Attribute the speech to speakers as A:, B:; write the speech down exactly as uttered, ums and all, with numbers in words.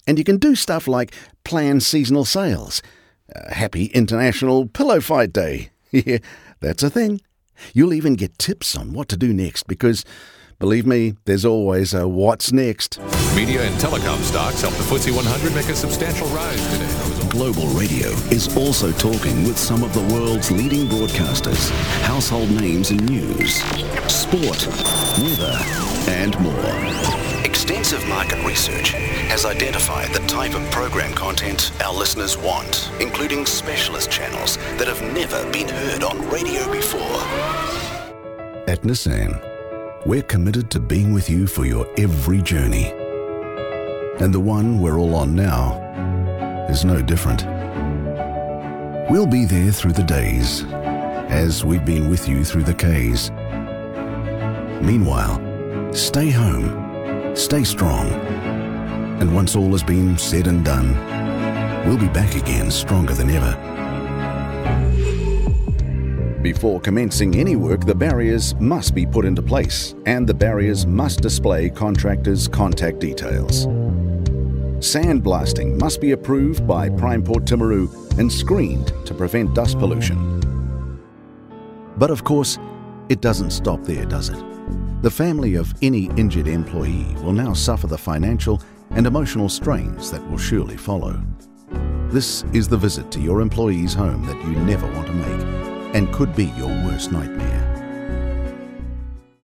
A: And you can do stuff like plan seasonal sales. Uh, happy International Pillow Fight Day. Yeah, that's a thing. You'll even get tips on what to do next because, believe me, there's always a what's next.
B: Media and telecom stocks helped the F T S E one hundred make a substantial rise today.
C: Global Radio is also talking with some of the world's leading broadcasters, household names in news, sport, weather, and more. Extensive market research has identified the type of program content our listeners want, including specialist channels that have never been heard on radio before. At Nissan, we're committed to being with you for your every journey. And the one we're all on now is no different. We'll be there through the days, as we've been with you through the K's. Meanwhile, stay home, stay strong, and once all has been said and done, we'll be back again stronger than ever.
A: Before commencing any work, the barriers must be put into place, and the barriers must display contractors' contact details. Sandblasting must be approved by Prime Port Timaru and screened to prevent dust pollution. But of course, it doesn't stop there, does it? The family of any injured employee will now suffer the financial and emotional strains that will surely follow. This is the visit to your employee's home that you never want to make and could be your worst nightmare.